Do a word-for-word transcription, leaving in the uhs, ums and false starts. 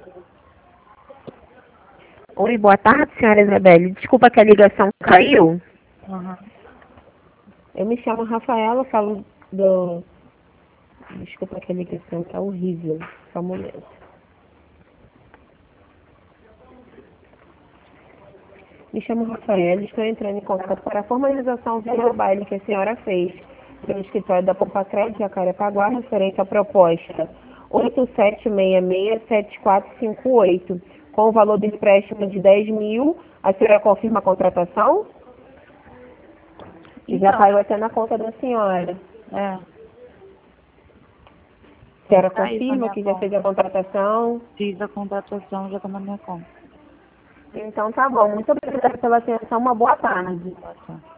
Oi, boa tarde, senhora Isabelle. Desculpa que a ligação caiu. Uhum. Eu me chamo Rafaela, falo do... Desculpa que a ligação tá horrível. Só um momento. Me chamo Rafaela, estou entrando em contato para a formalização do baile que a senhora fez pelo escritório da Poupa Crédito Jacarepaguá, referente à proposta oito sete seis seis sete quatro cinco oito, com o valor do empréstimo de dez mil. A senhora confirma a contratação? E já Então, caiu até na conta da senhora. é, A senhora tá aí na confirma minha que já fez conta. a contratação? Fiz a contratação, já tá na minha conta. Então tá bom. Muito obrigada pela atenção. Uma boa tarde. Tá, tá.